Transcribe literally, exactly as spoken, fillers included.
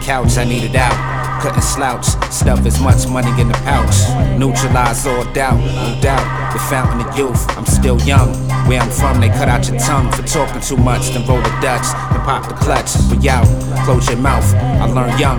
couch, I needed out. Couldn't slouch, stuff as much money in the pouch. Neutralize all doubt, no doubt. The fountain of youth, I'm still young. Where I'm from, they cut out your tongue for talking too much. Then roll the Dutch, then pop the clutch. We out, close your mouth. I learned young,